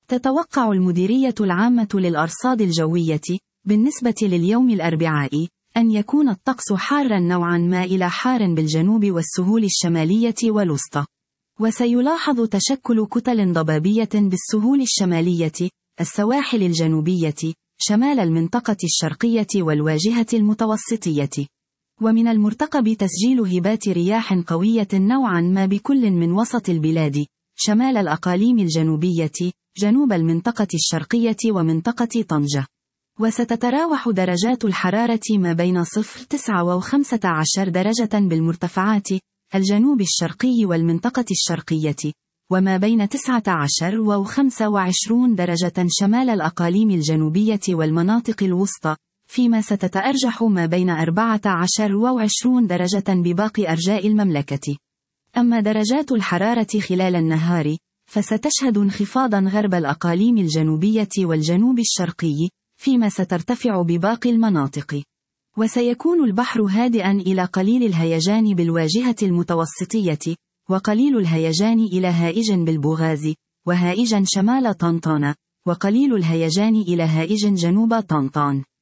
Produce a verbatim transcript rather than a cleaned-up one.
تتوقع المديرية العامة للأرصاد الجوية بالنسبة لليوم الأربعاء أن يكون الطقس حارا نوعا ما إلى حار بالجنوب والسهول الشمالية والوسطى، وسيلاحظ تشكل كتل ضبابية بالسهول الشمالية، السواحل الجنوبية، شمال المنطقة الشرقية والواجهة المتوسطية. ومن المرتقب تسجيل هبات رياح قوية نوعا ما بكل من وسط البلاد، شمال الأقاليم الجنوبية، جنوب المنطقة الشرقية ومنطقة طنجة. وستتراوح درجات الحرارة ما بين صفر تسعة وخمسة عشر درجة بالمرتفعات، الجنوب الشرقي والمنطقة الشرقية، وما بين تسعة عشر وخمسة وعشرين درجة شمال الأقاليم الجنوبية والمناطق الوسطى، فيما ستتأرجح ما بين أربعة عشر وعشرين درجة بباقي أرجاء المملكة. أما درجات الحرارة خلال النهار، فستشهد انخفاضا غرب الأقاليم الجنوبية والجنوب الشرقي، فيما سترتفع بباقي المناطق. وسيكون البحر هادئا إلى قليل الهيجان بالواجهة المتوسطية، وقليل الهيجان إلى هائج بالبوغاز، وهائجا شمال طنطان، وقليل الهيجان إلى هائج جنوب طنطان.